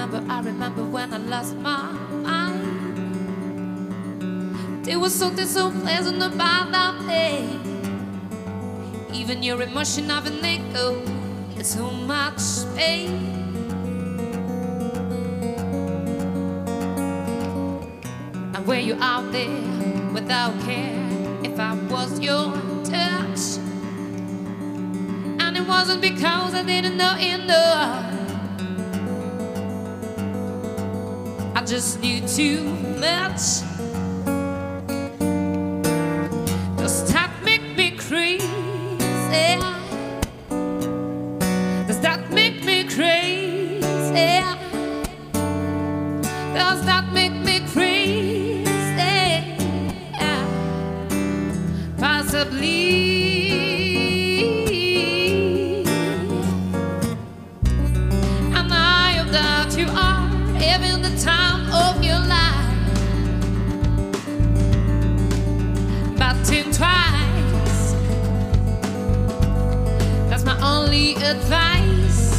I remember when I lost my mind. There was something so pleasant about that day. Even your emotion of an echo is so much pain. And were you out there without care if I was your touch? And it wasn't because I didn't know enough. I just knew too much. Does that make me crazy? Does that make me crazy? Does that make me crazy? Possibly. And I hope that you are having the time of your life. But think twice. That's my only advice.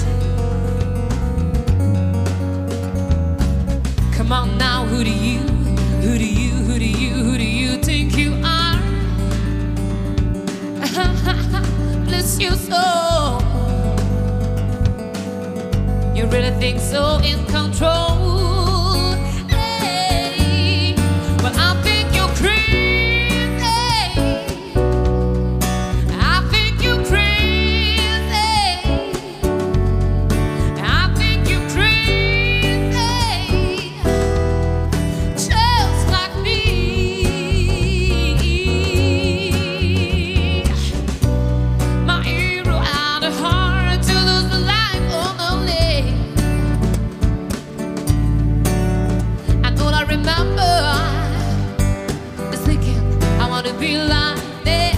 Come on now, who do you think you are? Bless your soul. You really think so in control? Hey, well, I think you're crazy. I think you're crazy. I think you're crazy, just like me. My hero had a heart to lose the life on the lake. And all I remember is thinking, I want to be like that.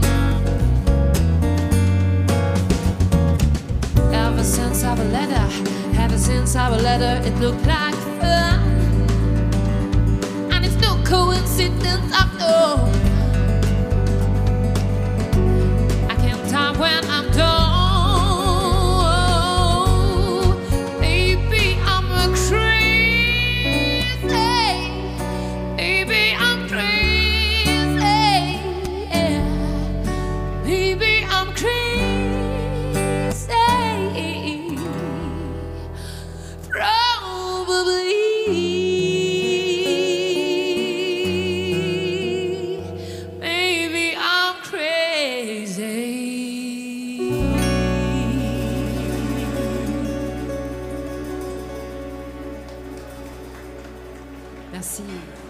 Ever since our letter, it looked like fun. And it's no coincidence after all. I can't stop when I'm done. Baby, I'm a crazy. Baby, I'm crazy. Baby, I'm crazy. Merci.